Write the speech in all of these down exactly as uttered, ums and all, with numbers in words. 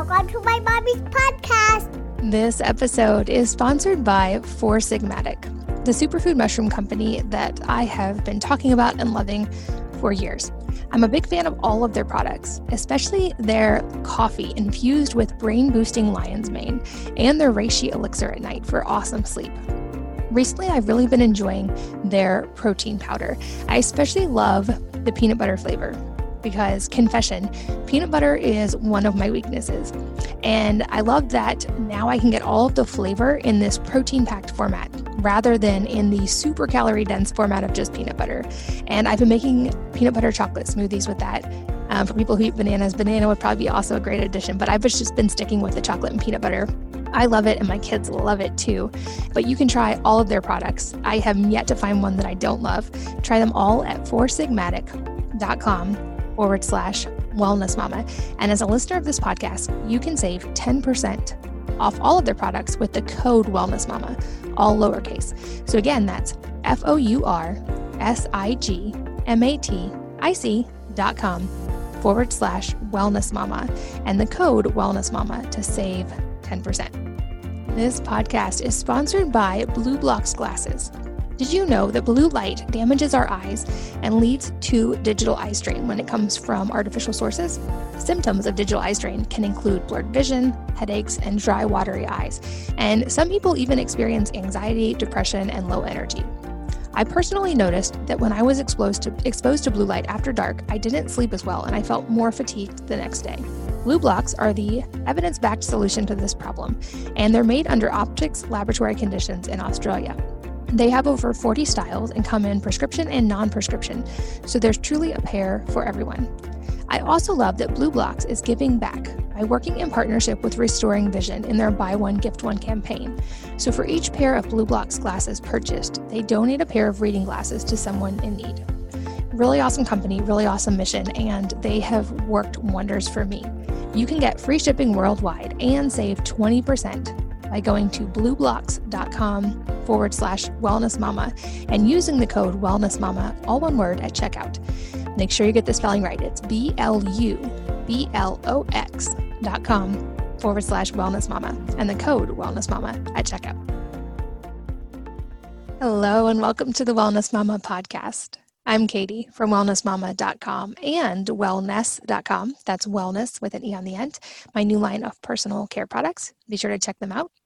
Welcome to my mommy's podcast. This episode is sponsored by Four Sigmatic, the superfood mushroom company that I have been talking about and loving for years. I'm a big fan of all of their products, especially their coffee infused with brain-boosting lion's mane and their reishi elixir at night for awesome sleep. Recently, I've really been enjoying their protein powder. I especially love the peanut butter flavor because, confession, peanut butter is one of my weaknesses. And I love that now I can get all of the flavor in this protein-packed format rather than in the super calorie-dense format of just peanut butter. And I've been making peanut butter chocolate smoothies with that. Um, for people who eat bananas, banana would probably be also a great addition, but I've just been sticking with the chocolate and peanut butter. I love it and my kids love it too. But you can try all of their products. I have yet to find one that I don't love. Try them all at foursigmatic.com forward slash wellness mama. And as a listener of this podcast, you can save ten percent off all of their products with the code wellness mama, all lowercase. So again, that's F O U R S I G M A T I C dot com forward slash wellness mama and the code wellness mama to save ten percent. This podcast is sponsored by BlueBlox glasses. Did you know that blue light damages our eyes and leads to digital eye strain when it comes from artificial sources? Symptoms of digital eye strain can include blurred vision, headaches, and dry, watery eyes. And some people even experience anxiety, depression, and low energy. I personally noticed that when I was exposed to, exposed to blue light after dark, I didn't sleep as well and I felt more fatigued the next day. BlueBlox are the evidence-backed solution to this problem, and they're made under Optics laboratory conditions in Australia. They have over forty styles and come in prescription and non-prescription, so there's truly a pair for everyone. I also love that BlueBlox is giving back by working in partnership with Restoring Vision in their Buy One, Gift One campaign. So for each pair of BlueBlox glasses purchased, they donate a pair of reading glasses to someone in need. Really awesome company, really awesome mission, and they have worked wonders for me. You can get free shipping worldwide and save twenty percent by going to blueblocks.com forward slash wellness mama and using the code wellness mama, all one word, at checkout. Make sure you get the spelling right. It's B L U B L O X dot com forward slash wellness mama and the code wellness mama at checkout. Hello and welcome to the Wellness Mama podcast. I'm Katie from wellness mama dot com and wellness dot com. That's wellness with an E on the end. My new line of personal care products. Be sure to check them out.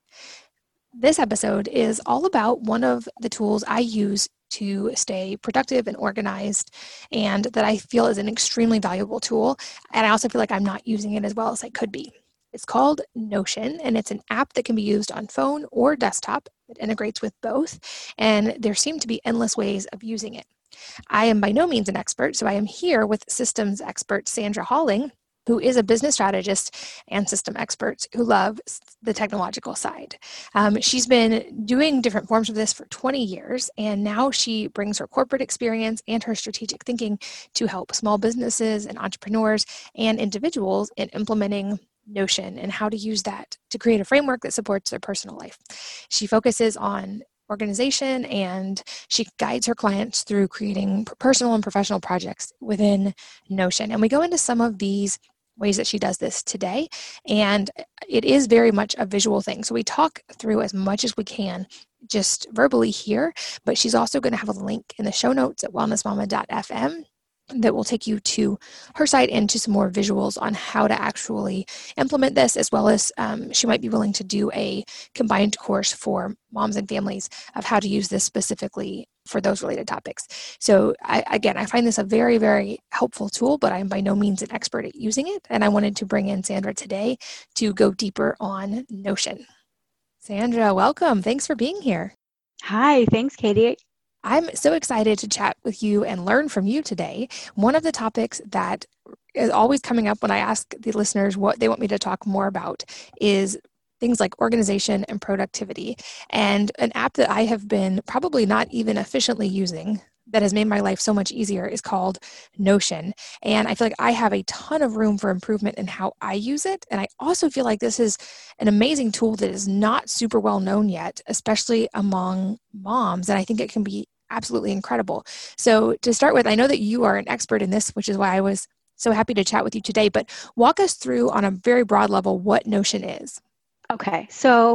This episode is all about one of the tools I use to stay productive and organized, and that I feel is an extremely valuable tool. And I also feel like I'm not using it as well as I could be. It's called Notion, and it's an app that can be used on phone or desktop. It integrates with both, and there seem to be endless ways of using it. I am by no means an expert, so I am here with systems expert Sandra Halling, who is a business strategist and system expert who loves the technological side. Um, she's been doing different forms of this for twenty years, and now she brings her corporate experience and her strategic thinking to help small businesses and entrepreneurs and individuals in implementing Notion and how to use that to create a framework that supports their personal life. She focuses on organization, and she guides her clients through creating personal and professional projects within Notion. And we go into some of these ways that she does this today, and it is very much a visual thing. So we talk through as much as we can just verbally here, but she's also going to have a link in the show notes at wellness mama dot f m that will take you to her site and to some more visuals on how to actually implement this, as well as um, she might be willing to do a combined course for moms and families of how to use this specifically for those related topics. So I, again, I find this a very, very helpful tool, but I'm by no means an expert at using it. And I wanted to bring in Sandra today to go deeper on Notion. Sandra, welcome. Thanks for being here. Hi, thanks, Katie. I'm so excited to chat with you and learn from you today. One of the topics that is always coming up when I ask the listeners what they want me to talk more about is things like organization and productivity. And an app that I have been probably not even efficiently using that has made my life so much easier is called Notion. And I feel like I have a ton of room for improvement in how I use it. And I also feel like this is an amazing tool that is not super well known yet, especially among moms. And I think it can be absolutely incredible. So to start with, I know that you are an expert in this, which is why I was so happy to chat with you today. But walk us through on a very broad level what Notion is. Okay, so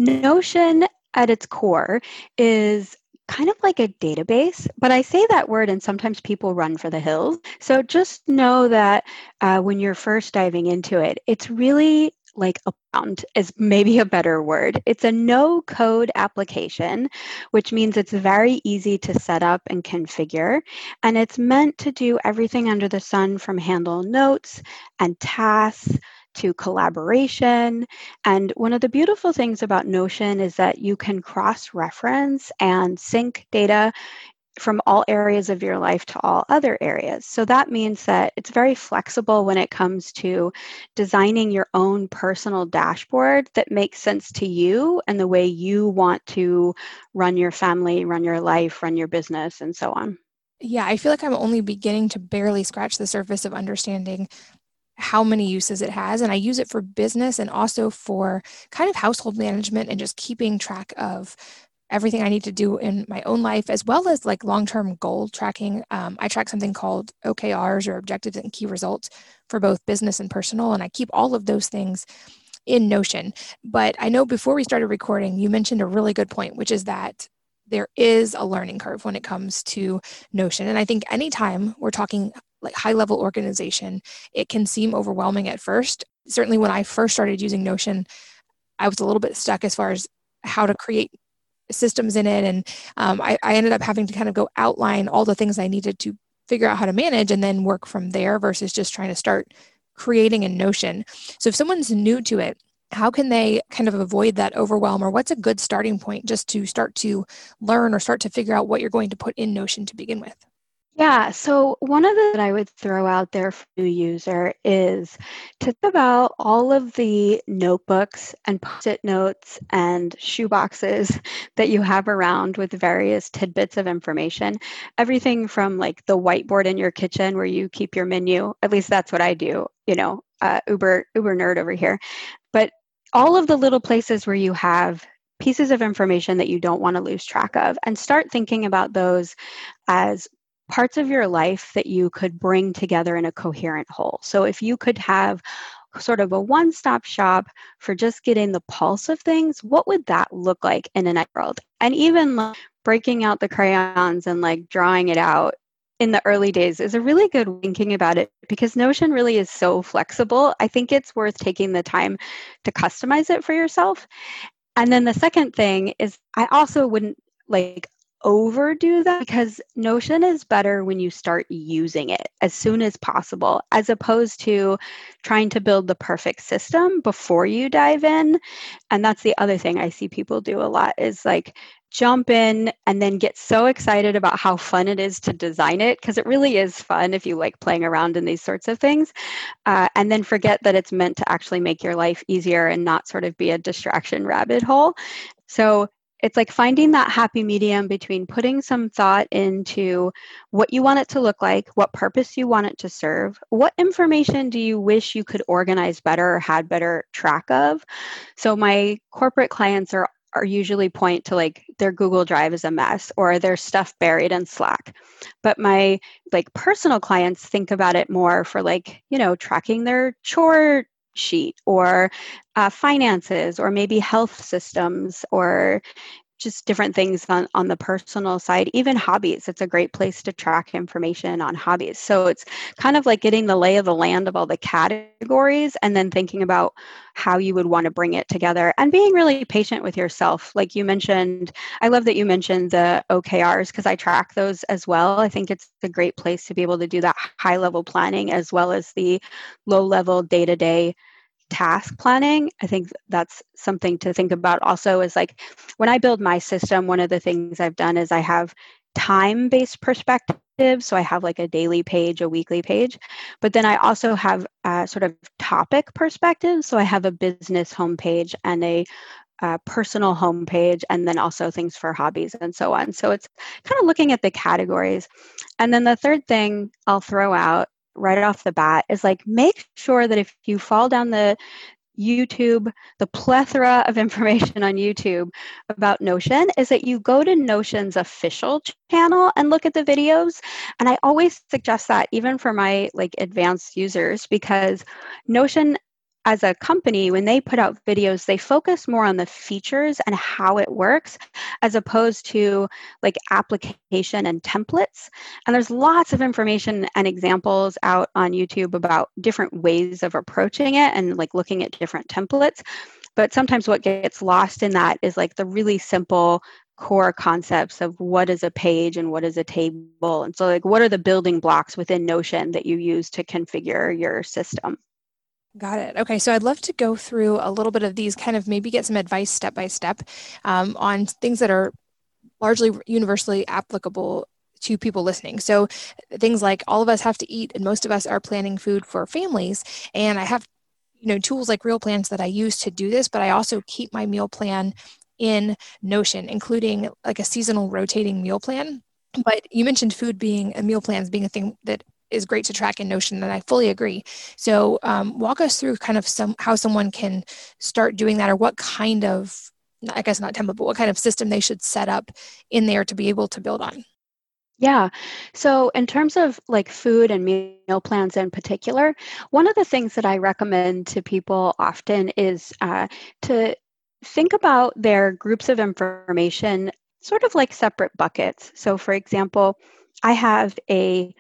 Notion at its core is kind of like a database, but I say that word and sometimes people run for the hills. So just know that uh, when you're first diving into it, it's really like a pound is maybe a better word. It's a no-code application, which means it's very easy to set up and configure. And it's meant to do everything under the sun, from handle notes and tasks to collaboration. And one of the beautiful things about Notion is that you can cross-reference and sync data from all areas of your life to all other areas. So that means that it's very flexible when it comes to designing your own personal dashboard that makes sense to you and the way you want to run your family, run your life, run your business, and so on. Yeah, I feel like I'm only beginning to barely scratch the surface of understanding how many uses it has. And I use it for business and also for kind of household management and just keeping track of everything I need to do in my own life, as well as like long-term goal tracking. Um, I track something called O K Rs, or objectives and key results, for both business and personal. And I keep all of those things in Notion. But I know before we started recording, you mentioned a really good point, which is that there is a learning curve when it comes to Notion. And I think anytime we're talking like high level organization, it can seem overwhelming at first. Certainly when I first started using Notion, I was a little bit stuck as far as how to create systems in it. And um, I, I ended up having to kind of go outline all the things I needed to figure out how to manage and then work from there versus just trying to start creating in Notion. So if someone's new to it, how can they kind of avoid that overwhelm, or what's a good starting point just to start to learn or start to figure out what you're going to put in Notion to begin with? Yeah, so one of the that I would throw out there for a new user is to think about all of the notebooks and post-it notes and shoe boxes that you have around with various tidbits of information. Everything from like the whiteboard in your kitchen where you keep your menu, at least that's what I do, you know, uh, Uber, Uber nerd over here. But all of the little places where you have pieces of information that you don't want to lose track of, and start thinking about those as parts of your life that you could bring together in a coherent whole. So if you could have sort of a one-stop shop for just getting the pulse of things, what would that look like in an world? And even like breaking out the crayons and like drawing it out in the early days is a really good thinking about it, because Notion really is so flexible. I think it's worth taking the time to customize it for yourself. And then the second thing is, I also wouldn't like overdo that, because Notion is better when you start using it as soon as possible, as opposed to trying to build the perfect system before you dive in. And that's the other thing I see people do a lot, is like jump in and then get so excited about how fun it is to design it, because it really is fun if you like playing around in these sorts of things, uh, and then forget that it's meant to actually make your life easier and not sort of be a distraction rabbit hole. So it's like finding that happy medium between putting some thought into what you want it to look like, what purpose you want it to serve, what information do you wish you could organize better or had better track of. So my corporate clients are are usually point to like their Google Drive is a mess or their stuff buried in Slack. But my like personal clients think about it more for like, you know, tracking their chore sheet or uh, finances, or maybe health systems, or just different things on, on the personal side, even hobbies. It's a great place to track information on hobbies. So it's kind of like getting the lay of the land of all the categories and then thinking about how you would want to bring it together and being really patient with yourself. Like you mentioned, I love that you mentioned the O K Rs, because I track those as well. I think it's a great place to be able to do that high level planning as well as the low level day-to-day task planning. I think that's something to think about also, is like when I build my system, one of the things I've done is I have time-based perspective. So I have like a daily page, a weekly page, but then I also have a sort of topic perspective. So I have a business homepage and a uh, personal homepage, and then also things for hobbies and so on. So it's kind of looking at the categories. And then the third thing I'll throw out right off the bat is like, make sure that if you fall down the YouTube, the plethora of information on YouTube about Notion is that you go to Notion's official channel and look at the videos. And I always suggest that even for my like advanced users, because Notion as a company, when they put out videos, they focus more on the features and how it works as opposed to like application and templates. And there's lots of information and examples out on YouTube about different ways of approaching it and like looking at different templates. But sometimes what gets lost in that is like the really simple core concepts of what is a page and what is a table. And so like, what are the building blocks within Notion that you use to configure your system? Got it. Okay, so I'd love to go through a little bit of these, kind of maybe get some advice step by step um, on things that are largely universally applicable to people listening. So things like all of us have to eat and most of us are planning food for families. And I have, you know, tools like Real Plans that I use to do this, but I also keep my meal plan in Notion, including like a seasonal rotating meal plan. But you mentioned food being, and meal plans being a thing that is great to track in Notion, and I fully agree. So um, walk us through kind of some how someone can start doing that, or what kind of, I guess not template, but what kind of system they should set up in there to be able to build on. Yeah. So in terms of like food and meal plans in particular, one of the things that I recommend to people often is uh, to think about their groups of information sort of like separate buckets. So for example, I have a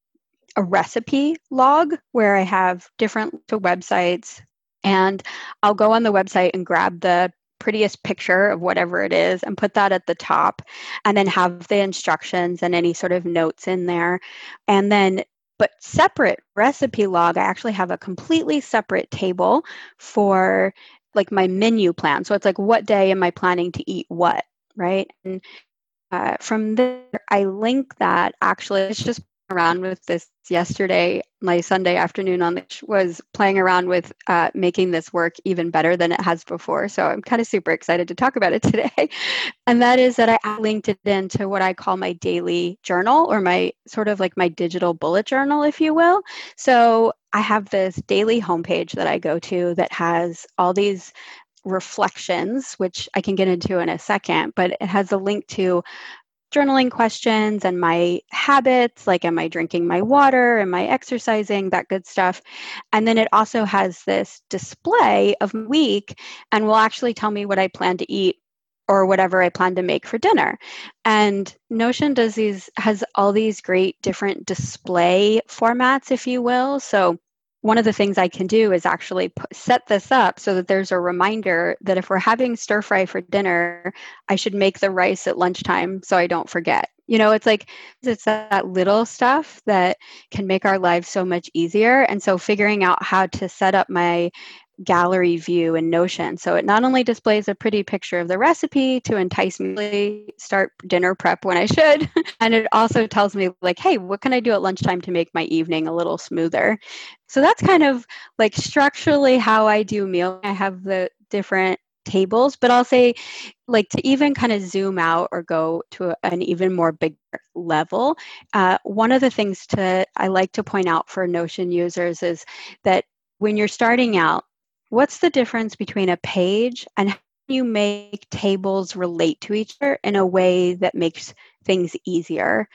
a recipe log where I have different websites, and I'll go on the website and grab the prettiest picture of whatever it is and put that at the top, and then have the instructions and any sort of notes in there. And then, but separate recipe log, I actually have a completely separate table for like my menu plan. So it's like, what day am I planning to eat what, right? And uh, from there, I link that actually, it's just around with this yesterday. My Sunday afternoon on the was playing around with uh, making this work even better than it has before. So I'm kind of super excited to talk about it today. And that is that I linked it into what I call my daily journal, or my sort of like my digital bullet journal, if you will. So I have this daily homepage that I go to that has all these reflections, which I can get into in a second, but it has a link to journaling questions and my habits, like am I drinking my water, am I exercising, that good stuff. And then it also has this display of my week and will actually tell me what I plan to eat or whatever I plan to make for dinner. And Notion does these, has all these great different display formats, if you will. So one of the things I can do is actually put, set this up so that there's a reminder that if we're having stir fry for dinner, I should make the rice at lunchtime so I don't forget. You know, it's like, it's that little stuff that can make our lives so much easier. And so figuring out how to set up my gallery view in Notion. So it not only displays a pretty picture of the recipe to entice me to start dinner prep when I should, and it also tells me like, hey, what can I do at lunchtime to make my evening a little smoother? So that's kind of like structurally how I do meal. I have the different tables, but I'll say like to even kind of zoom out or go to an even more big level. Uh, one of the things to I like to point out for Notion users is that when you're starting out, what's the difference between a page and how you make tables relate to each other in a way that makes things easier?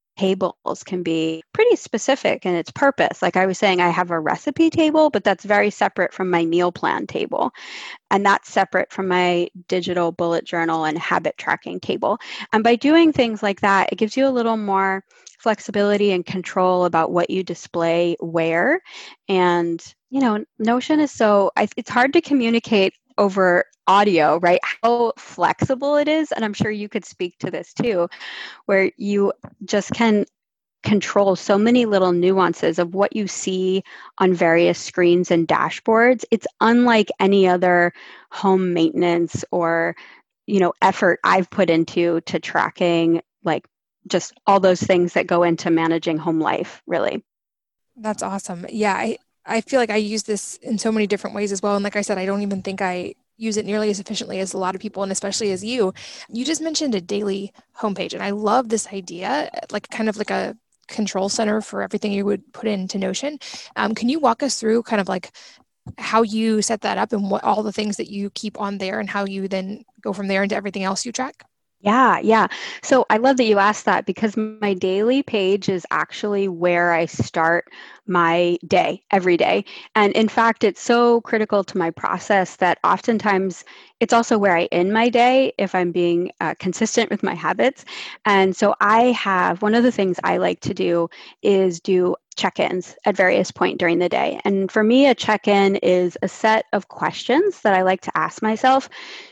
Tables can be pretty specific in its purpose. Like I was saying, I have a recipe table, but that's very separate from my meal plan table. And that's separate from my digital bullet journal and habit tracking table. And by doing things like that, it gives you a little more flexibility and control about what you display where. And, you know, Notion is so, I, it's hard to communicate over audio, right? How flexible it is. And I'm sure you could speak to this too, where you just can control so many little nuances of what you see on various screens and dashboards. It's unlike any other home maintenance or, you know, effort I've put into to tracking, like just all those things that go into managing home life, really. That's awesome. Yeah, I, I feel like I use this in so many different ways as well. And like I said, I don't even think I use it nearly as efficiently as a lot of people, and especially as you. You just mentioned a daily homepage, and I love this idea, like kind of like a control center for everything you would put into Notion. Um, can you walk us through kind of like how you set that up and what all the things that you keep on there and how you then go from there into everything else you track? Yeah, yeah. So I love that you asked that because my daily page is actually where I start my day every day. And in fact, it's so critical to my process that oftentimes it's also where I end my day if I'm being uh, consistent with my habits. And so I have one of the things I like to do is do check-ins at various points during the day. And for me, a check-in is a set of questions that I like to ask myself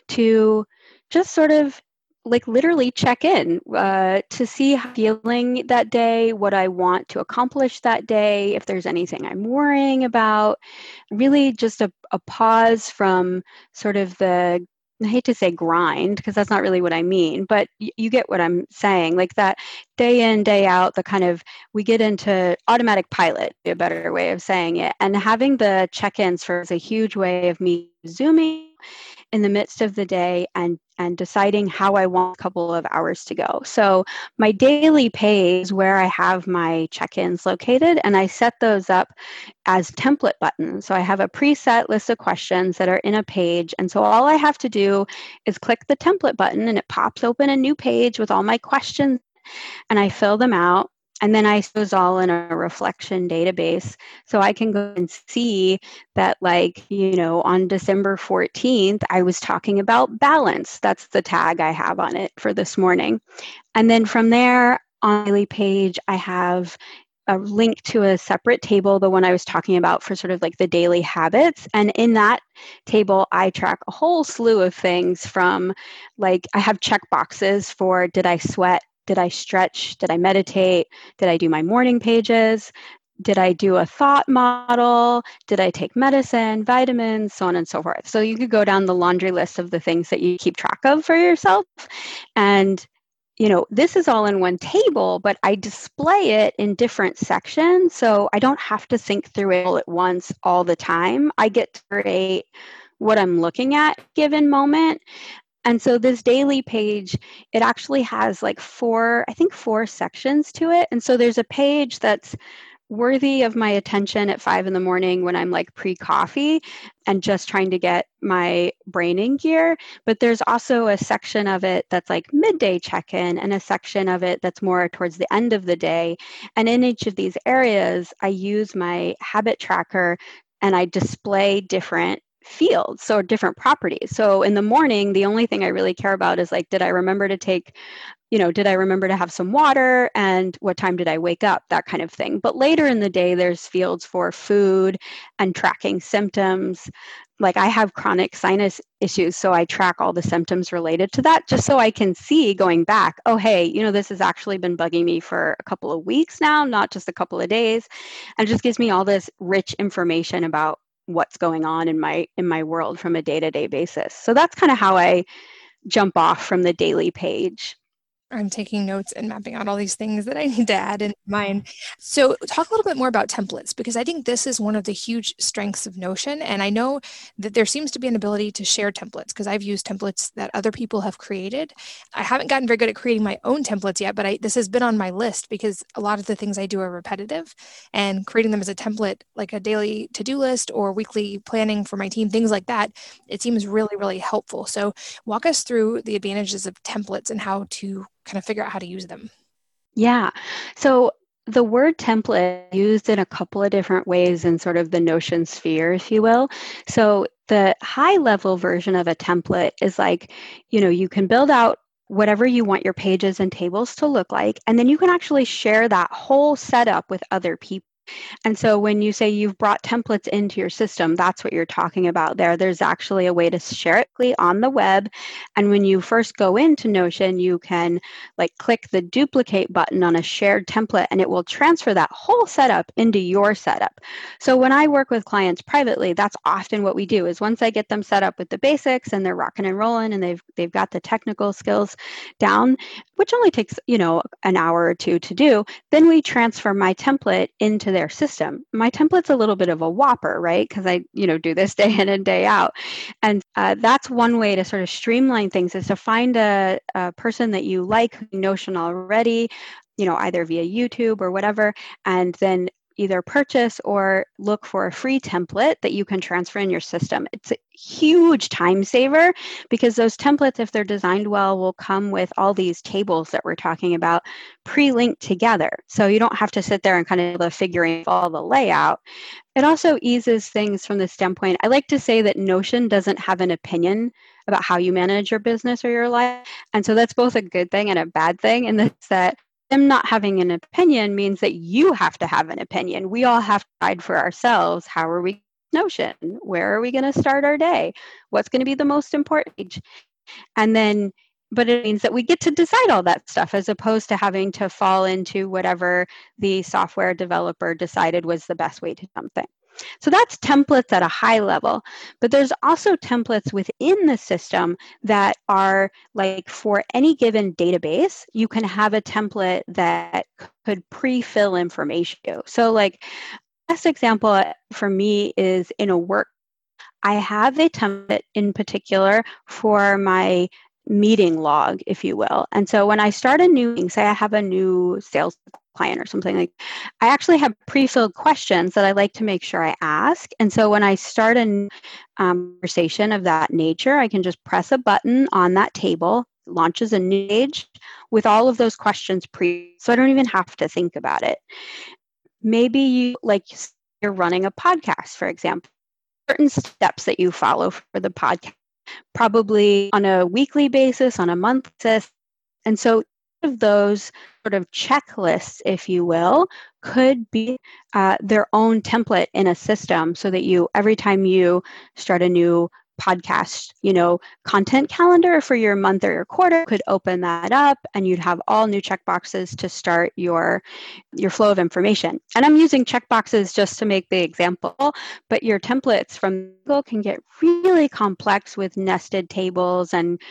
to just sort of like literally check in uh, to see how I'm feeling that day, what I want to accomplish that day, if there's anything I'm worrying about. Really just a, a pause from sort of the, I hate to say grind because that's not really what I mean, but y- you get what I'm saying. Like that day in, day out, the kind of, we get into automatic pilot, a better way of saying it. And having the check-ins for is a huge way of me zooming in the midst of the day and and deciding how I want a couple of hours to go. So my daily page is where I have my check-ins located, and I set those up as template buttons. So I have a preset list of questions that are in a page, and so all I have to do is click the template button and it pops open a new page with all my questions, and I fill them out. And then I those all in a reflection database. So I can go and see that, like, you know, on December fourteenth, I was talking about balance. That's the tag I have on it for this morning. And then from there on the daily page, I have a link to a separate table, the one I was talking about for sort of like the daily habits. And in that table, I track a whole slew of things from, like, I have check boxes for did I sweat? Did I stretch? Did I meditate? Did I do my morning pages? Did I do a thought model? Did I take medicine, vitamins, so on and so forth? So you could go down the laundry list of the things that you keep track of for yourself. And, you know, this is all in one table, but I display it in different sections. So I don't have to think through it all at once all the time. I get to create what I'm looking at given moment. And so this daily page, it actually has like four, I think four sections to it. And so there's a page that's worthy of my attention at five in the morning when I'm like pre-coffee and just trying to get my brain in gear. But there's also a section of it that's like midday check-in and a section of it that's more towards the end of the day. And in each of these areas, I use my habit tracker and I display different fields, so different properties. So in the morning, the only thing I really care about is like, did I remember to take, you know, did I remember to have some water and what time did I wake up, that kind of thing. But later in the day, there's fields for food and tracking symptoms. Like I have chronic sinus issues, so I track all the symptoms related to that just so I can see going back, oh, hey, you know, this has actually been bugging me for a couple of weeks now, not just a couple of days. And it just gives me all this rich information about what's going on in my in my world from a day-to-day basis. So that's kind of how I jump off from the daily page. I'm taking notes and mapping out all these things that I need to add in mine. So talk a little bit more about templates, because I think this is one of the huge strengths of Notion. And I know that there seems to be an ability to share templates because I've used templates that other people have created. I haven't gotten very good at creating my own templates yet, but I, this has been on my list because a lot of the things I do are repetitive, and creating them as a template, like a daily to-do list or weekly planning for my team, things like that, it seems really, really helpful. So walk us through the advantages of templates and how to kind of figure out how to use them. Yeah. So the word template is used in a couple of different ways in sort of the Notion sphere, if you will. So the high level version of a template is like, you know, you can build out whatever you want your pages and tables to look like, and then you can actually share that whole setup with other people. And so when you say you've brought templates into your system, that's what you're talking about there. There's actually a way to share it on the web. And when you first go into Notion, you can like click the duplicate button on a shared template and it will transfer that whole setup into your setup. So when I work with clients privately, that's often what we do is once I get them set up with the basics and they're rocking and rolling and they've they've got the technical skills down, which only takes, you know, an hour or two to do, then we transfer my template into their system. My template's a little bit of a whopper, right? Because I, you know, do this day in and day out. And uh, that's one way to sort of streamline things is to find a, a person that you like, Notion already, you know, either via YouTube or whatever, and then either purchase or look for a free template that you can transfer in your system. It's a huge time saver because those templates, if they're designed well, will come with all these tables that we're talking about pre-linked together. So you don't have to sit there and kind of figure out all the layout. It also eases things from the standpoint. I like to say that Notion doesn't have an opinion about how you manage your business or your life. And so that's both a good thing and a bad thing. And that's that them not having an opinion means that you have to have an opinion. We all have to decide for ourselves. How are we Notion? Where are we going to start our day? What's going to be the most important? And then, but it means that we get to decide all that stuff as opposed to having to fall into whatever the software developer decided was the best way to do something. So that's templates at a high level, but there's also templates within the system that are like for any given database, you can have a template that could pre-fill information. So like best example for me is in a work. I have a template in particular for my meeting log, if you will. And so when I start a new meeting, say I have a new sales client or something like, I actually have pre-filled questions that I like to make sure I ask. And so when I start a um, conversation of that nature, I can just press a button on that table, launches a new page with all of those questions pre, so I don't even have to think about it. Maybe you like you're running a podcast, for example, certain steps that you follow for the podcast, probably on a weekly basis, on a monthly basis. And so of those sort of checklists, if you will, could be uh, their own template in a system so that you, every time you start a new podcast, you know, content calendar for your month or your quarter, could open that up and you'd have all new checkboxes to start your, your flow of information. And I'm using checkboxes just to make the example, but your templates from Google can get really complex with nested tables and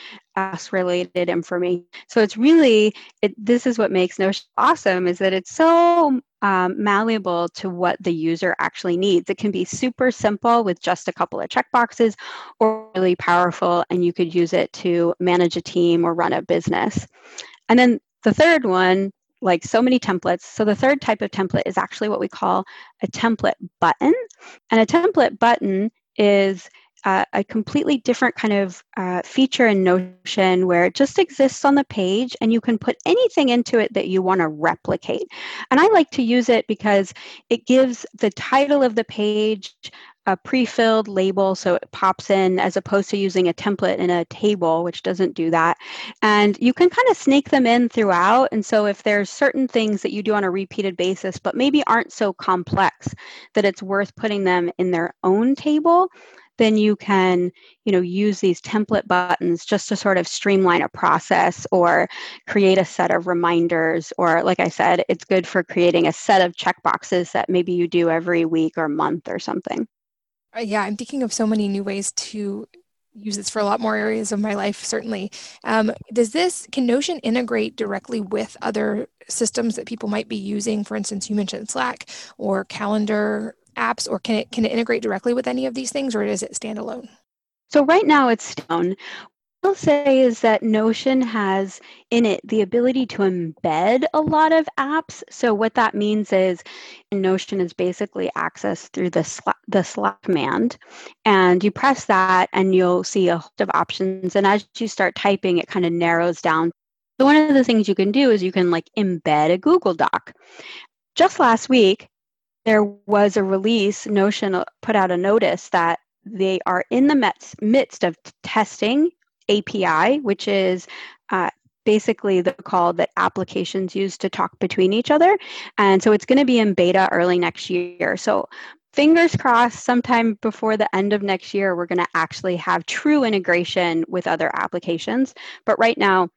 related information. So it's really, it, this is what makes Notion awesome, is that it's so um, malleable to what the user actually needs. It can be super simple with just a couple of checkboxes, or really powerful, and you could use it to manage a team or run a business. And then the third one, like so many templates, so the third type of template is actually what we call a template button. And a template button is Uh, a completely different kind of uh, feature in Notion where it just exists on the page and you can put anything into it that you want to replicate. And I like to use it because it gives the title of the page a pre-filled label so it pops in, as opposed to using a template in a table, which doesn't do that. And you can kind of snake them in throughout. And so if there's certain things that you do on a repeated basis, but maybe aren't so complex that it's worth putting them in their own table, then you can, you know, use these template buttons just to sort of streamline a process or create a set of reminders. Or like I said, it's good for creating a set of checkboxes that maybe you do every week or month or something. Uh, yeah, I'm thinking of so many new ways to use this for a lot more areas of my life, certainly. Um, does this, can Notion integrate directly with other systems that people might be using? For instance, you mentioned Slack or calendar apps, or can it can it integrate directly with any of these things, or is it standalone? So right now it's standalone. What I'll say is that Notion has in it the ability to embed a lot of apps. So what that means is Notion is basically accessed through the Slack, the Slack command, and you press that and you'll see a host of options. And as you start typing, it kind of narrows down. So one of the things you can do is you can like embed a Google Doc. Just last week, there was a release, Notion put out a notice that they are in the midst of testing A P I, which is uh, basically the call that applications use to talk between each other. And so it's going to be in beta early next year. So fingers crossed, sometime before the end of next year, we're going to actually have true integration with other applications. But right now,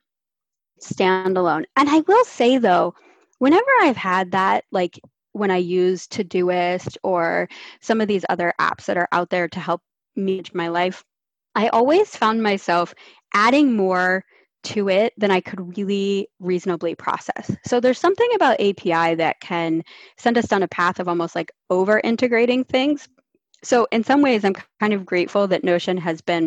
standalone. And I will say, though, whenever I've had that, like, when I use Todoist or some of these other apps that are out there to help manage my life, I always found myself adding more to it than I could really reasonably process. So there's something about A P I that can send us down a path of almost like over integrating things. So in some ways, I'm kind of grateful that Notion has been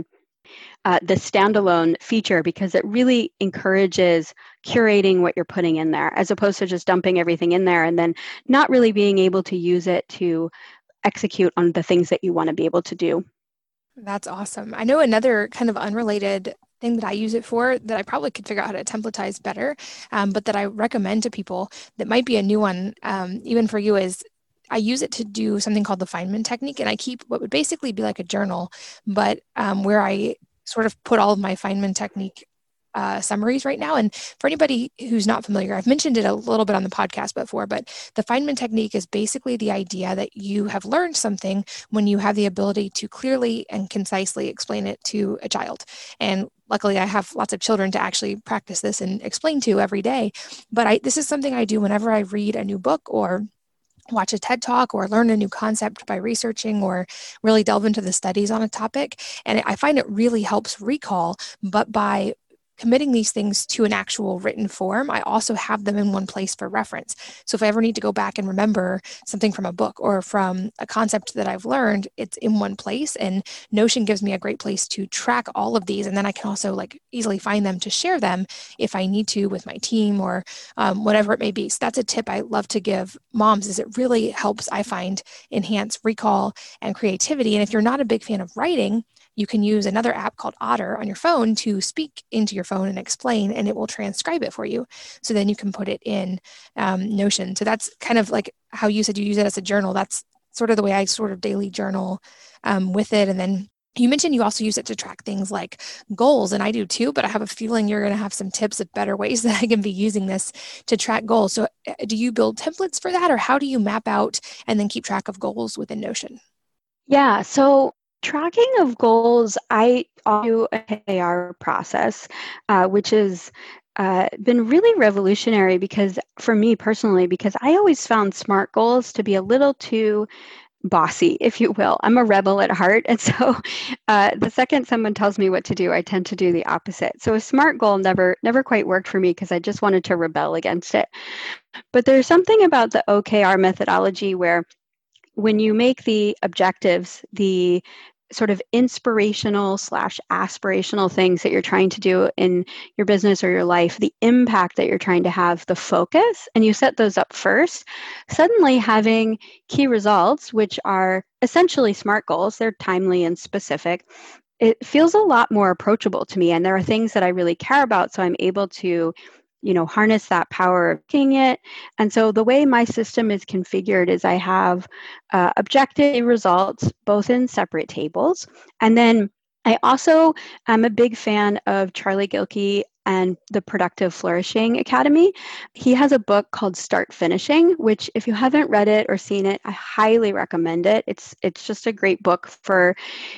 uh, the standalone feature because it really encourages curating what you're putting in there as opposed to just dumping everything in there and then not really being able to use it to execute on the things that you want to be able to do. That's awesome. I know another kind of unrelated thing that I use it for that I probably could figure out how to templatize better, um, but that I recommend to people that might be a new one, um, even for you, is I use it to do something called the Feynman technique. And I keep what would basically be like a journal, but um, where I sort of put all of my Feynman technique Uh, summaries right now. And for anybody who's not familiar, I've mentioned it a little bit on the podcast before, but the Feynman technique is basically the idea that you have learned something when you have the ability to clearly and concisely explain it to a child. And luckily, I have lots of children to actually practice this and explain to every day. But I, this is something I do whenever I read a new book or watch a TED Talk or learn a new concept by researching or really delve into the studies on a topic. And I find it really helps recall, but by committing these things to an actual written form, I also have them in one place for reference. So if I ever need to go back and remember something from a book or from a concept that I've learned, it's in one place. And Notion gives me a great place to track all of these. And then I can also like easily find them to share them if I need to with my team or um, whatever it may be. So that's a tip I love to give moms, is it really helps, I find, enhance recall and creativity. And if you're not a big fan of writing, you can use another app called Otter on your phone to speak into your phone and explain, and it will transcribe it for you. So then you can put it in um, Notion. So that's kind of like how you said you use it as a journal. That's sort of the way I sort of daily journal um, with it. And then you mentioned you also use it to track things like goals, and I do too, but I have a feeling you're going to have some tips of better ways that I can be using this to track goals. So do you build templates for that, or how do you map out and then keep track of goals within Notion? Yeah, so tracking of goals, I do a K A R process, uh, which has uh, been really revolutionary because for me personally, because I always found SMART goals to be a little too bossy, if you will. I'm a rebel at heart. And so uh, the second someone tells me what to do, I tend to do the opposite. So a SMART goal never, never quite worked for me because I just wanted to rebel against it. But there's something about the O K R methodology where when you make the objectives, the sort of inspirational slash aspirational things that you're trying to do in your business or your life, the impact that you're trying to have, the focus, and you set those up first, suddenly having key results, which are essentially SMART goals, they're timely and specific, it feels a lot more approachable to me. And there are things that I really care about, so I'm able to you know, harness that power of seeing it. And so the way my system is configured is I have uh, objective results, both in separate tables. And then I also am a big fan of Charlie Gilkey and the Productive Flourishing Academy. He has a book called Start Finishing, which if you haven't read it or seen it, I highly recommend it. It's it's just a great book for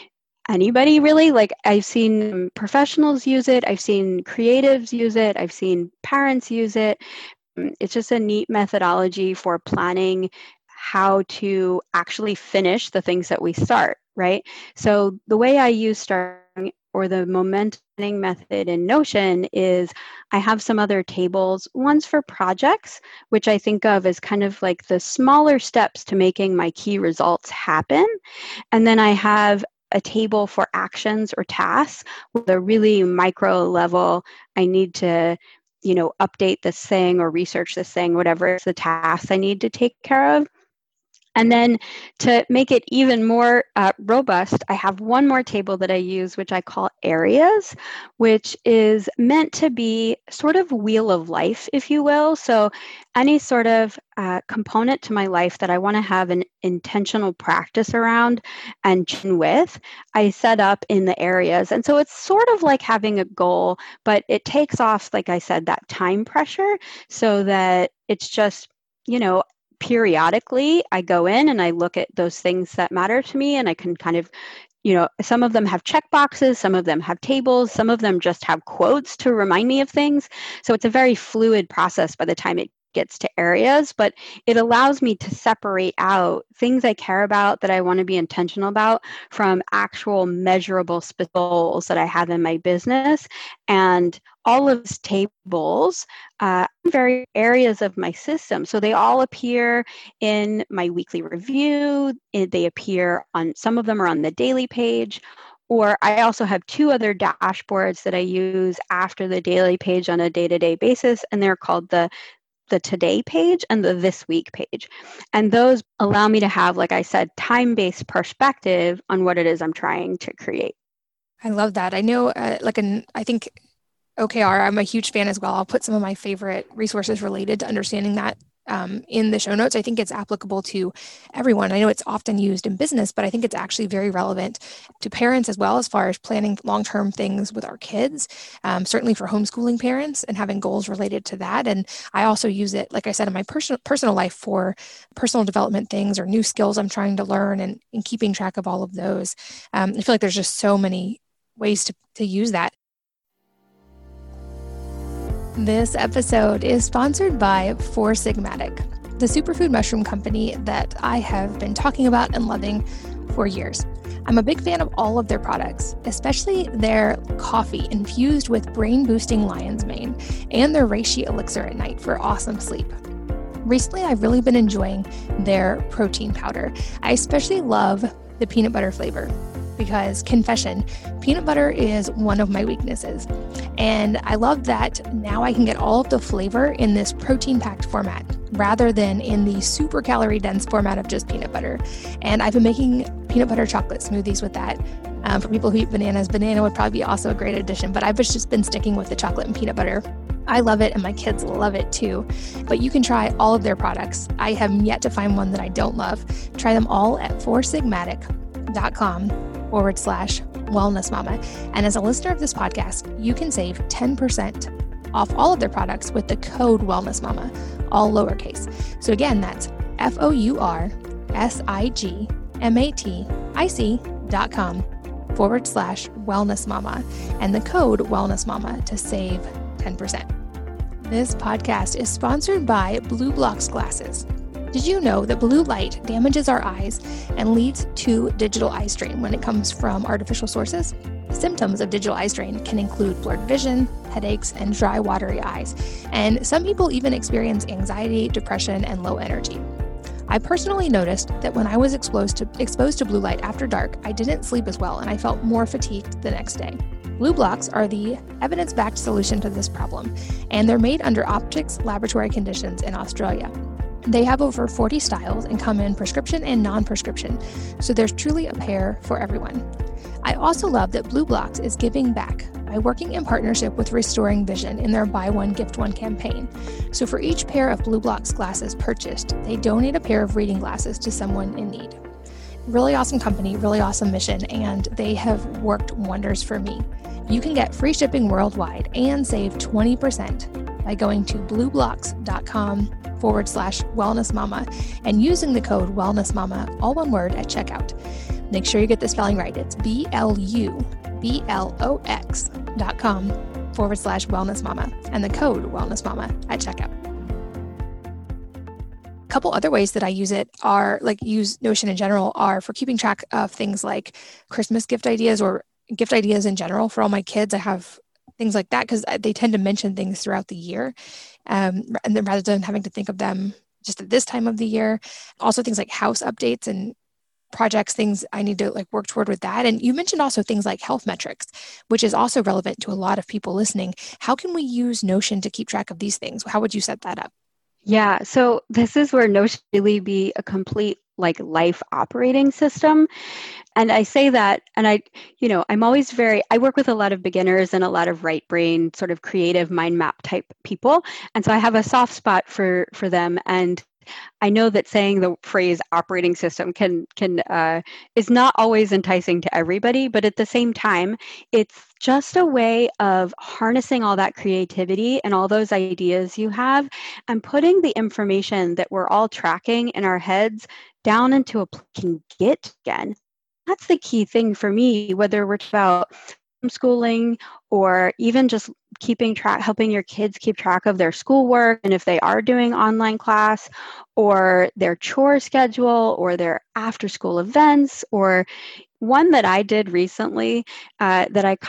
anybody really. Like I've seen professionals use it. I've seen creatives use it. I've seen parents use it. It's just a neat methodology for planning how to actually finish the things that we start, right? So the way I use starting or the momentum method in Notion is I have some other tables. One's for projects, which I think of as kind of like the smaller steps to making my key results happen. And then I have a table for actions or tasks with a really micro level. I need to, you know, update this thing or research this thing, whatever it's the task I need to take care of. And then to make it even more uh, robust, I have one more table that I use, which I call areas, which is meant to be sort of wheel of life, if you will. So any sort of uh, component to my life that I want to have an intentional practice around and chin with, I set up in the areas. And so it's sort of like having a goal, but it takes off, like I said, that time pressure so that it's just, you know, periodically I go in and I look at those things that matter to me, and I can kind of, you know, some of them have check boxes, some of them have tables, some of them just have quotes to remind me of things. So it's a very fluid process by the time it gets to areas, but it allows me to separate out things I care about that I want to be intentional about from actual measurable goals that I have in my business. And all of these tables uh, various areas of my system. So they all appear in my weekly review. They appear on, some of them are on the daily page, Or I also have two other dashboards that I use after the daily page on a day-to-day basis, and they're called the the today page and the this week page. And those allow me to have, like I said, time-based perspective on what it is I'm trying to create. I love that. I know, uh, like, an, I think O K R, I'm a huge fan as well. I'll put some of my favorite resources related to understanding that um, in the show notes. I think it's applicable to everyone. I know it's often used in business, but I think it's actually very relevant to parents as well, as far as planning long-term things with our kids, um, certainly for homeschooling parents and having goals related to that. And I also use it, like I said, in my personal personal life for personal development things or new skills I'm trying to learn, and, and keeping track of all of those. Um, I feel like there's just so many ways to, to use that. This episode is sponsored by Four Sigmatic, the superfood mushroom company that I have been talking about and loving for years. I'm a big fan of all of their products, especially their coffee infused with brain-boosting lion's mane and their reishi elixir at night for awesome sleep. Recently, I've really been enjoying their protein powder. I especially love the peanut butter flavor, because, confession, peanut butter is one of my weaknesses. And I love that now I can get all of the flavor in this protein-packed format rather than in the super calorie-dense format of just peanut butter. And I've been making peanut butter chocolate smoothies with that. Um, for people who eat bananas, banana would probably be also a great addition, but I've just been sticking with the chocolate and peanut butter. I love it, and my kids love it too. But you can try all of their products. I have yet to find one that I don't love. Try them all at four sigmatic dot com forward slash wellness mama. And as a listener of this podcast, you can save ten percent off all of their products with the code wellness mama, all lowercase. So again, that's F O U R S I G M A T I C dot com forward slash wellness mama and the code wellness mama to save ten percent. This podcast is sponsored by BlueBlox glasses. Did you know that blue light damages our eyes and leads to digital eye strain when it comes from artificial sources? Symptoms of digital eye strain can include blurred vision, headaches, and dry, watery eyes. And some people even experience anxiety, depression, and low energy. I personally noticed that when I was exposed to, exposed to blue light after dark, I didn't sleep as well and I felt more fatigued the next day. BlueBlox are the evidence-backed solution to this problem, and they're made under Optics laboratory conditions in Australia. They have over forty styles and come in prescription and non-prescription, so there's truly a pair for everyone. I also love that BlueBlox is giving back by working in partnership with Restoring Vision in their Buy One, Gift One campaign. So for each pair of BlueBlox glasses purchased, they donate a pair of reading glasses to someone in need. Really awesome company, really awesome mission, and they have worked wonders for me. You can get free shipping worldwide and save twenty percent by going to blueblocks.com forward slash wellness mama and using the code wellness mama, all one word, at checkout. Make sure you get the spelling right. It's B L U B L O X dot com forward slash wellness mama and the code wellness mama at checkout. A couple other ways that I use it are, like, use Notion in general, are for keeping track of things like Christmas gift ideas or gift ideas in general for all my kids. I have things like that because they tend to mention things throughout the year. Um, and then rather than having to think of them just at this time of the year, also things like house updates and projects, things I need to like work toward with that. And you mentioned also things like health metrics, which is also relevant to a lot of people listening. How can we use Notion to keep track of these things? How would you set that up? Yeah, so this is where Notion really be a complete like life operating system. And I say that, and I, you know, I'm always very, I work with a lot of beginners and a lot of right brain sort of creative mind map type people. And so I have a soft spot for, for them. And I know that saying the phrase operating system can, can, uh, is not always enticing to everybody, but at the same time, it's just a way of harnessing all that creativity and all those ideas you have and putting the information that we're all tracking in our heads down into a place we can get again. That's the key thing for me, whether we're talking about homeschooling or even just keeping track, helping your kids keep track of their schoolwork, and if they are doing online class, or their chore schedule, or their after school events, or one that I did recently uh, that I kind of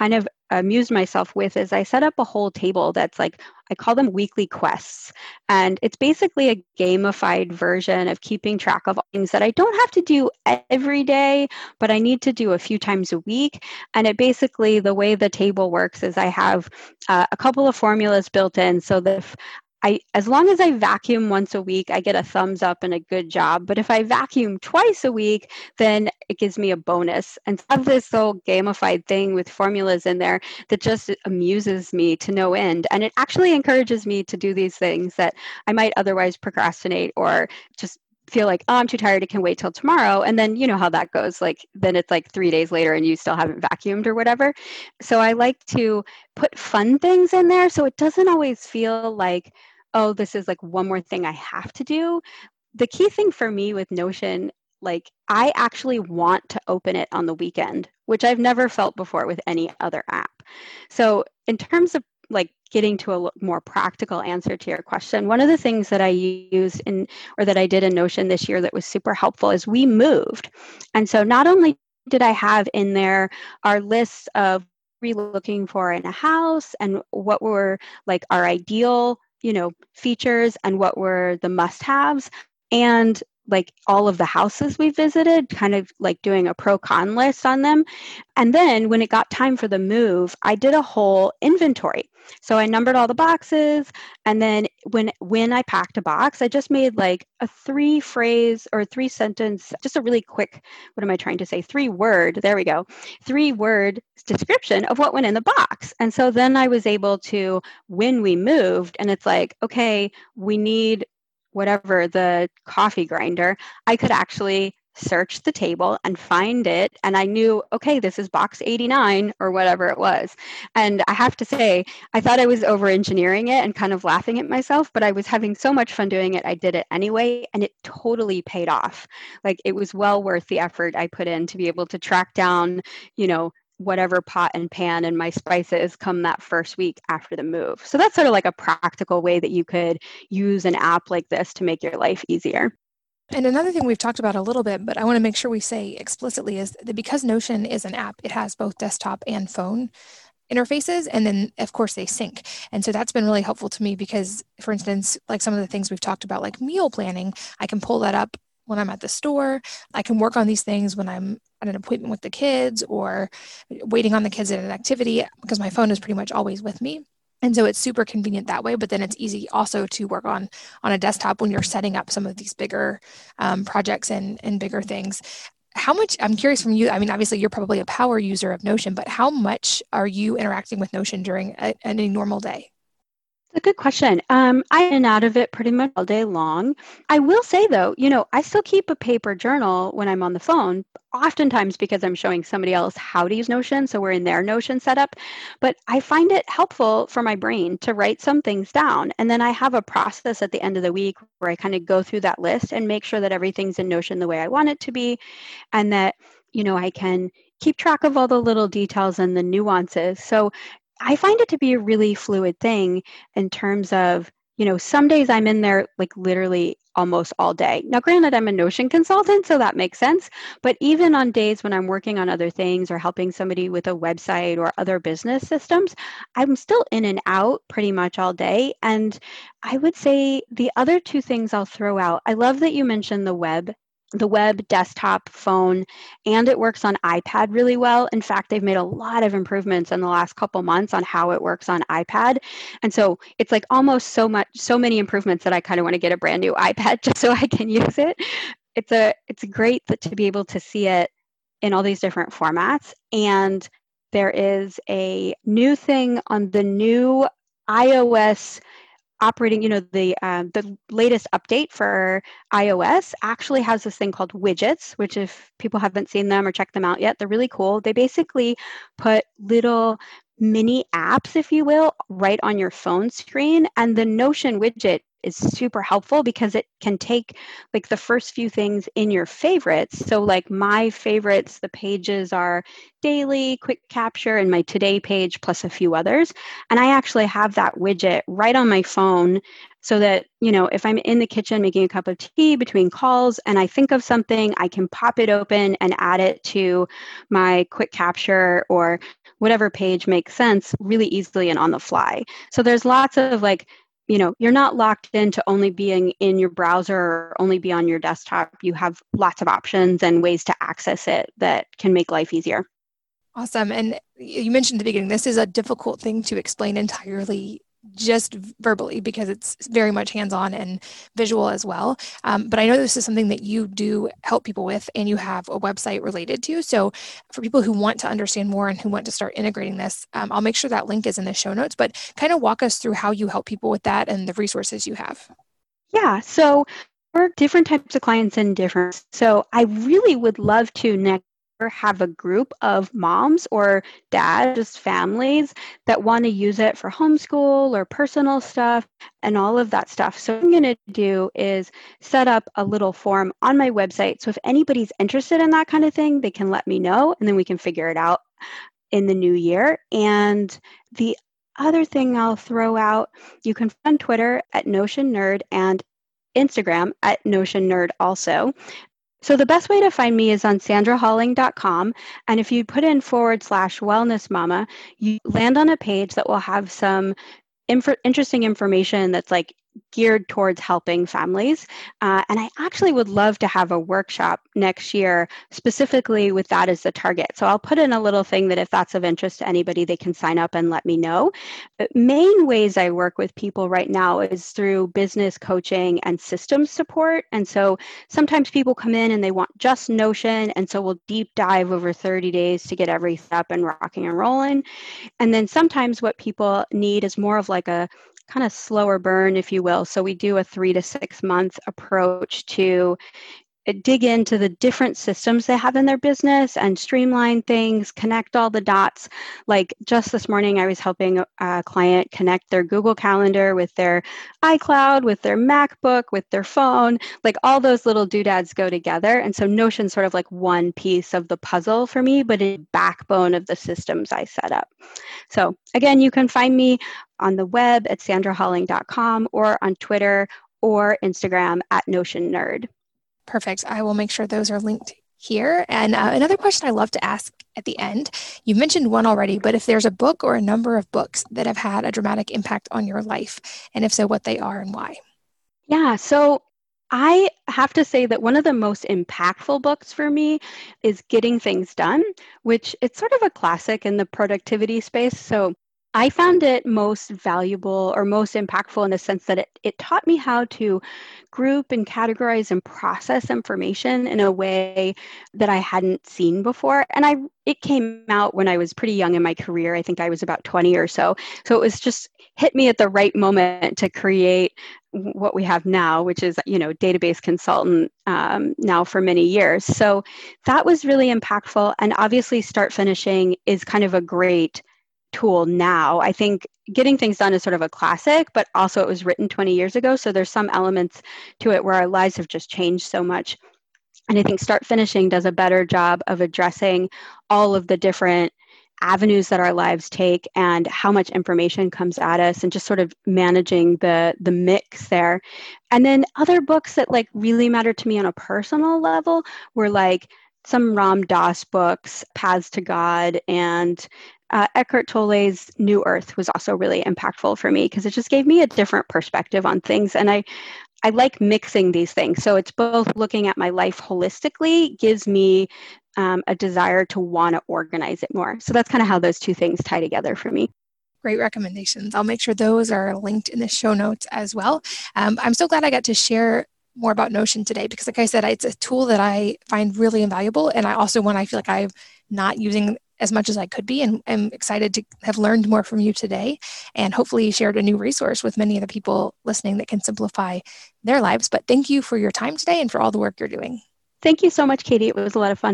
amuse myself with is I set up a whole table that's like, I call them weekly quests. And it's basically a gamified version of keeping track of things that I don't have to do every day, but I need to do a few times a week. And it basically, the way the table works is I have uh, a couple of formulas built in so that if I, as long as I vacuum once a week, I get a thumbs up and a good job. But if I vacuum twice a week, then it gives me a bonus. And I have this whole gamified thing with formulas in there that just amuses me to no end. And it actually encourages me to do these things that I might otherwise procrastinate or just feel like, oh, I'm too tired, it can wait till tomorrow. And then you know how that goes. Like then it's like three days later and you still haven't vacuumed or whatever. So I like to put fun things in there so it doesn't always feel like, oh, this is like one more thing I have to do. The key thing for me with Notion, like I actually want to open it on the weekend, which I've never felt before with any other app. So in terms of like getting to a more practical answer to your question, one of the things that I used in, or that I did in Notion this year that was super helpful is we moved. And so not only did I have in there our list of what we're looking for in a house and what were like our ideal, you know, features and what were the must-haves, and like all of the houses we visited, kind of like doing a pro-con list on them. And then when it got time for the move, I did a whole inventory. So I numbered all the boxes. And then when when I packed a box, I just made like a three phrase or three sentence, just a really quick, what am I trying to say? Three word, there we go. Three word description of what went in the box. And so then I was able to, when we moved, and it's like, okay, we need whatever, the coffee grinder, I could actually search the table and find it. And I knew, okay, this is box eighty-nine or whatever it was. And I have to say, I thought I was over engineering it and kind of laughing at myself, but I was having so much fun doing it. I did it anyway, and it totally paid off. Like it was well worth the effort I put in to be able to track down, you know, whatever pot and pan and my spices come that first week after the move. So that's sort of like a practical way that you could use an app like this to make your life easier. And another thing we've talked about a little bit, but I want to make sure we say explicitly, is that because Notion is an app, it has both desktop and phone interfaces, and then of course they sync. And so that's been really helpful to me because, for instance, like some of the things we've talked about, like meal planning, I can pull that up when I'm at the store. I can work on these things when I'm at an appointment with the kids or waiting on the kids at an activity, because my phone is pretty much always with me. And so it's super convenient that way, but then it's easy also to work on on a desktop when you're setting up some of these bigger um, projects and, and bigger things. How much, I'm curious from you, I mean, obviously you're probably a power user of Notion, but how much are you interacting with Notion during a, a normal day? A good question. Um, I'm in and out of it pretty much all day long. I will say though, you know, I still keep a paper journal when I'm on the phone, oftentimes because I'm showing somebody else how to use Notion. So we're in their Notion setup, but I find it helpful for my brain to write some things down. And then I have a process at the end of the week where I kind of go through that list and make sure that everything's in Notion the way I want it to be. And that, you know, I can keep track of all the little details and the nuances. So I find it to be a really fluid thing in terms of, you know, some days I'm in there like literally almost all day. Now, granted, I'm a Notion consultant, so that makes sense. But even on days when I'm working on other things or helping somebody with a website or other business systems, I'm still in and out pretty much all day. And I would say the other two things I'll throw out, I love that you mentioned the web. The web, desktop, phone, and it works on iPad really well. In fact, they've made a lot of improvements in the last couple months on how it works on iPad. And so it's like almost so much, so many improvements that I kind of want to get a brand new iPad just so I can use it. It's a, it's great that, to be able to see it in all these different formats. And there is a new thing on the new iOS operating, you know, the um, the latest update for iOS actually has this thing called widgets, which if people haven't seen them or checked them out yet, they're really cool. They basically put little mini apps, if you will, right on your phone screen. And the Notion widget is super helpful because it can take like the first few things in your favorites. So like my favorites, the pages are daily, quick capture, and my today page, plus a few others. And I actually have that widget right on my phone so that, you know, if I'm in the kitchen making a cup of tea between calls and I think of something, I can pop it open and add it to my quick capture or whatever page makes sense really easily and on the fly. So there's lots of like, you know, you're not locked into only being in your browser or only be on your desktop. You have lots of options and ways to access it that can make life easier. Awesome. And you mentioned at the beginning, this is a difficult thing to explain entirely just verbally because it's very much hands-on and visual as well. Um, but I know this is something that you do help people with and you have a website related to. So for people who want to understand more and who want to start integrating this, um, I'll make sure that link is in the show notes, but kind of walk us through how you help people with that and the resources you have. Yeah. So we're different types of clients and different. So I really would love to next have a group of moms or dads, just families that want to use it for homeschool or personal stuff and all of that stuff. So what I'm going to do is set up a little form on my website. So if anybody's interested in that kind of thing, they can let me know and then we can figure it out in the new year. And the other thing I'll throw out, you can find Twitter at Notion Nerd and Instagram at Notion Nerd also. So the best way to find me is on sandra halling dot com. And if you put in forward slash wellness mama, you land on a page that will have some inf- interesting information that's like geared towards helping families. Uh, and I actually would love to have a workshop next year specifically with that as the target. So I'll put in a little thing that if that's of interest to anybody, they can sign up and let me know. But main ways I work with people right now is through business coaching and systems support. And so sometimes people come in and they want just Notion. And so we'll deep dive over thirty days to get everything up and rocking and rolling. And then sometimes what people need is more of like a kind of slower burn, if you will. So we do a three to six month approach to dig into the different systems they have in their business and streamline things, connect all the dots. Like just this morning, I was helping a client connect their Google Calendar with their iCloud, with their MacBook, with their phone. Like all those little doodads go together. And so Notion's sort of like one piece of the puzzle for me, but it's backbone of the systems I set up. So again, you can find me on the web at sandra halling dot com or on Twitter or Instagram at Notion Nerd. Perfect. I will make sure those are linked here. And uh, another question I love to ask at the end, you mentioned one already, but if there's a book or a number of books that have had a dramatic impact on your life, and if so, what they are and why? Yeah, so I have to say that one of the most impactful books for me is Getting Things Done, which it's sort of a classic in the productivity space. So I found it most valuable or most impactful in the sense that it, it taught me how to group and categorize and process information in a way that I hadn't seen before. And I it came out when I was pretty young in my career. I think I was about twenty or so. So it was just hit me at the right moment to create what we have now, which is, you know, database consultant um, now for many years. So that was really impactful. And obviously Start Finishing is kind of a great tool now. I think Getting Things Done is sort of a classic, but also it was written twenty years ago. So there's some elements to it where our lives have just changed so much. And I think Start Finishing does a better job of addressing all of the different avenues that our lives take and how much information comes at us and just sort of managing the the mix there. And then other books that like really mattered to me on a personal level were like some Ram Dass books, Paths to God, and uh, Eckhart Tolle's New Earth was also really impactful for me because it just gave me a different perspective on things. And I, I like mixing these things. So it's both looking at my life holistically, gives me um, a desire to want to organize it more. So that's kind of how those two things tie together for me. Great recommendations. I'll make sure those are linked in the show notes as well. Um, I'm so glad I got to share more about Notion today because, like I said, it's a tool that I find really invaluable. And I also one I feel like I'm not using as much as I could be, and I'm excited to have learned more from you today and hopefully shared a new resource with many of the people listening that can simplify their lives. But thank you for your time today and for all the work you're doing. Thank you so much, Katie. It was a lot of fun.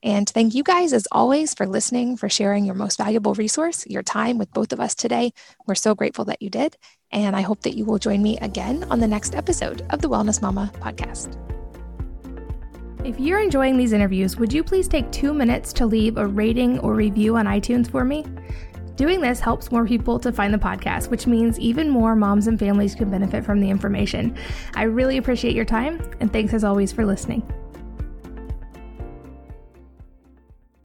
And thank you guys, as always, for listening, for sharing your most valuable resource, your time with both of us today. We're so grateful that you did. And I hope that you will join me again on the next episode of the Wellness Mama podcast. If you're enjoying these interviews, would you please take two minutes to leave a rating or review on iTunes for me? Doing this helps more people to find the podcast, which means even more moms and families can benefit from the information. I really appreciate your time, and thanks as always for listening.